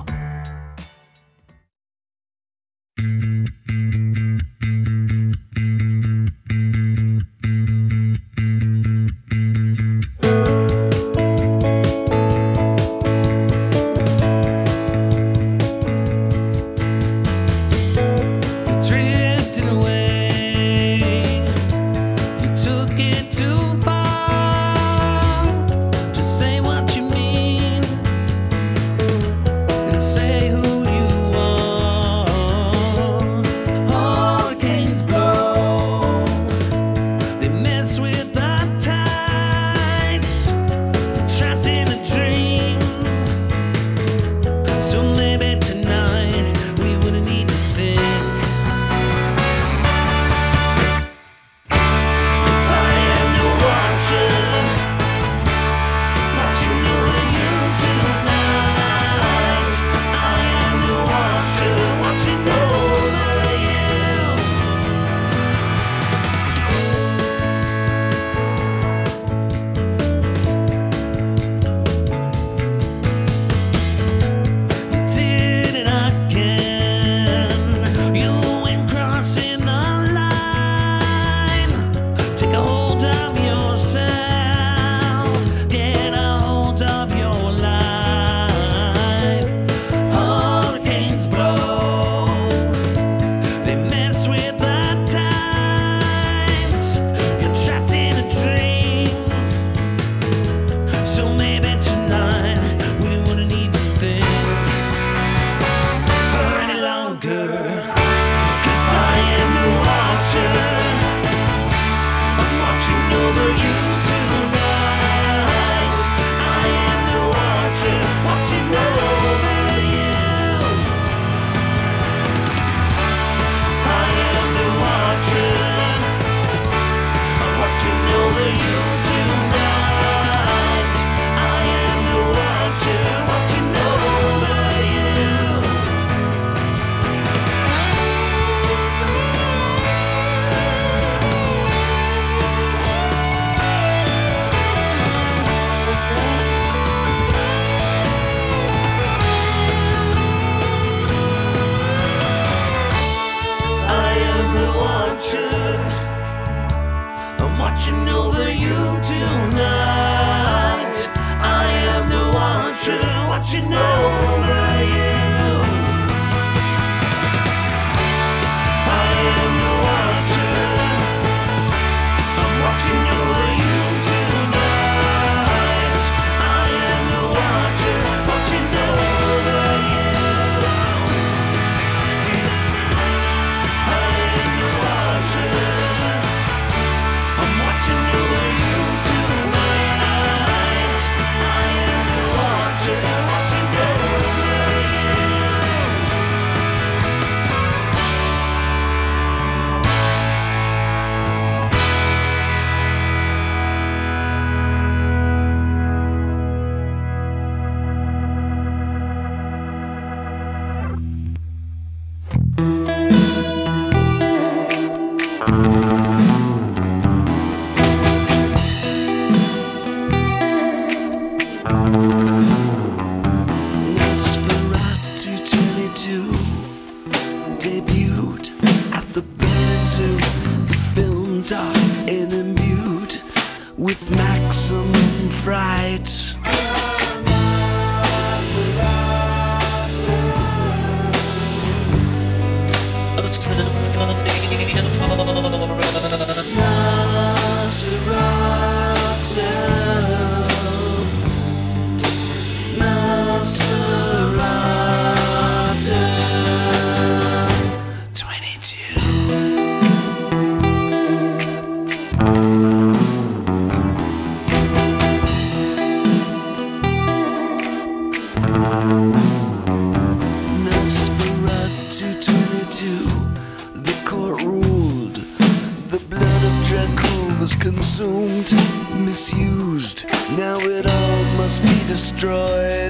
[SPEAKER 7] consumed, misused. Now it all must be destroyed.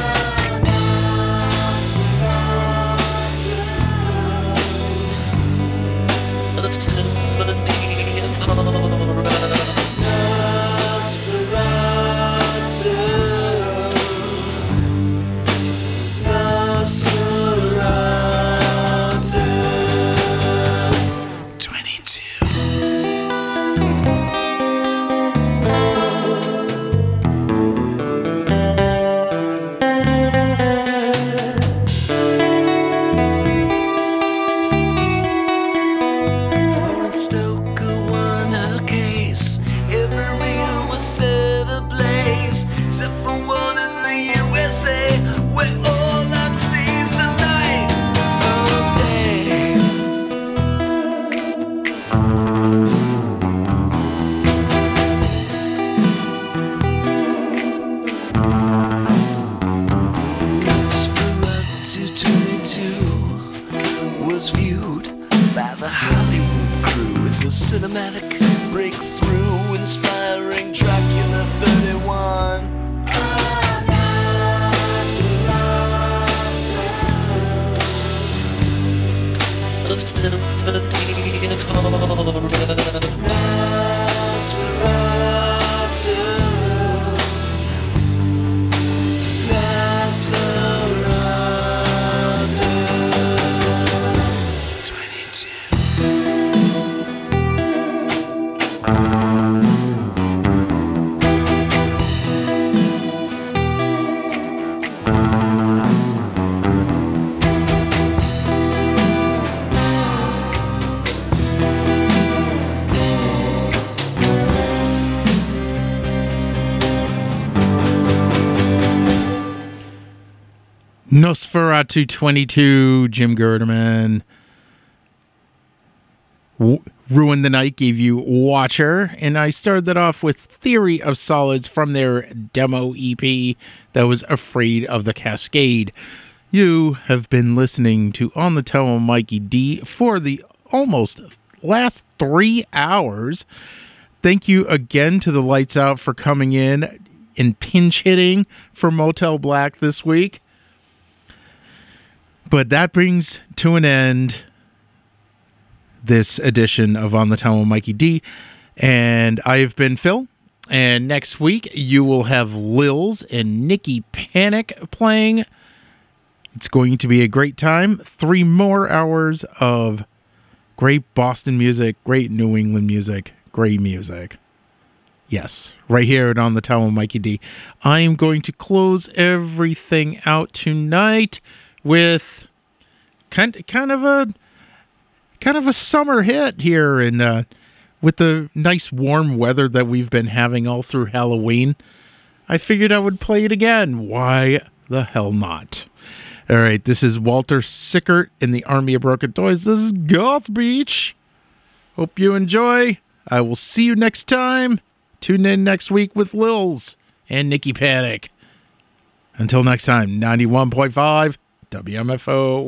[SPEAKER 7] A symphony of horror. Nosferatu. Nosferatu. 22. Florence Stoker won her case. Every reel was set ablaze, except for one in the USA, where Orlok sees the light of day. Nosferatu 22 was viewed by the Hollywood crew as a cinematic breakthrough, inspiring Dracula 31. A symphony of horror. Nosferatu. Nosferatu. 22.
[SPEAKER 4] Nosferatu 22, Jim Gerderman. Ruin the Night gave you Watcher, and I started that off with Theory of Solids from their demo EP that was Afraid of the Cascade. You have been listening to On the Tell Mikey D for the almost last 3 hours. Thank you again to the Lights Out for coming in and pinch hitting for Motel Black this week. But that brings to an end this edition of On the Town with Mikey D. And I've been Phil. And next week, you will have Lils and Nikki Panic playing. It's going to be a great time. 3 more hours of great Boston music, great New England music, great music. Yes, right here at On the Town with Mikey D. I am going to close everything out tonight with kind of a summer hit here, and with the nice warm weather that we've been having all through Halloween, I figured I would play it again. Why the hell not? All right, this is Walter Sickert in the Army of Broken Toys. This is Goth Beach. Hope you enjoy. I will see you next time. Tune in next week with Lils and Nikki Panic. Until next time, 91.5 WMFO.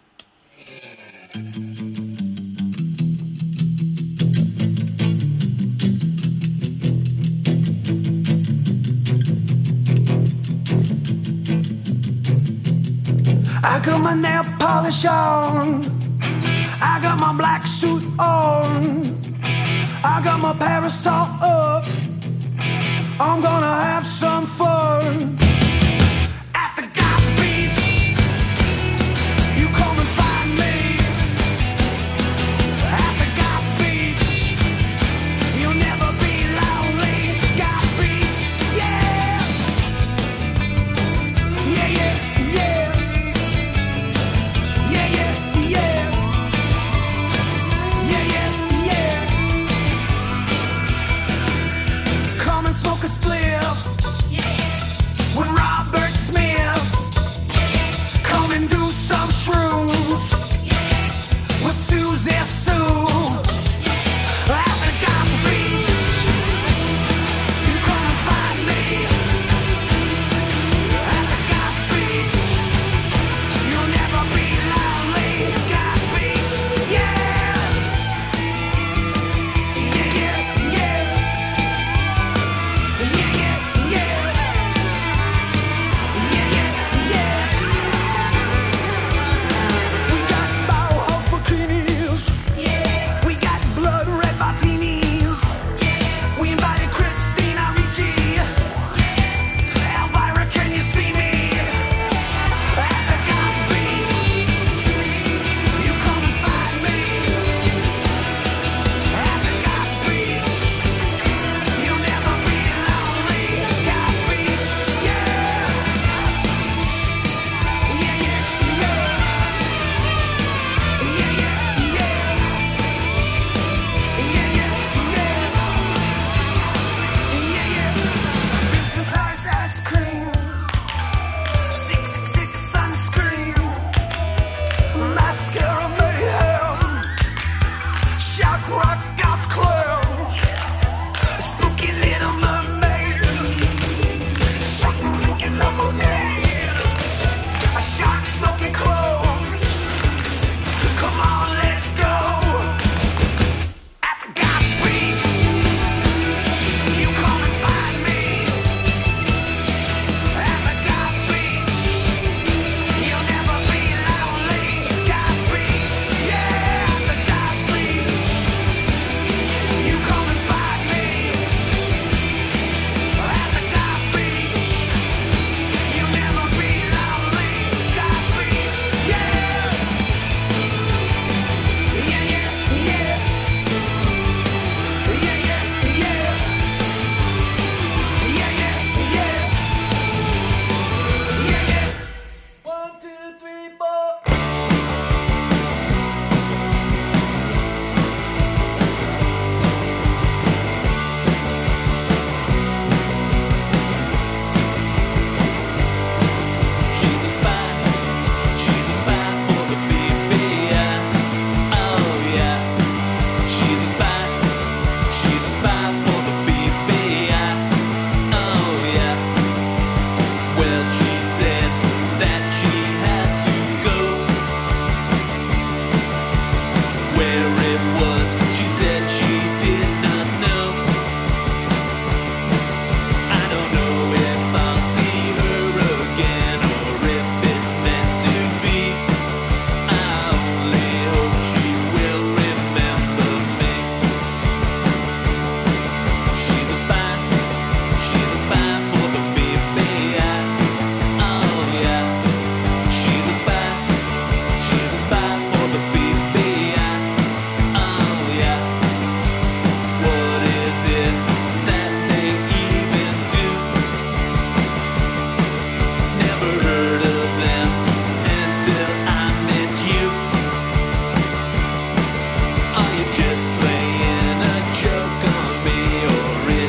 [SPEAKER 7] I got my nail polish on, I got my black suit on, I got my parasol up.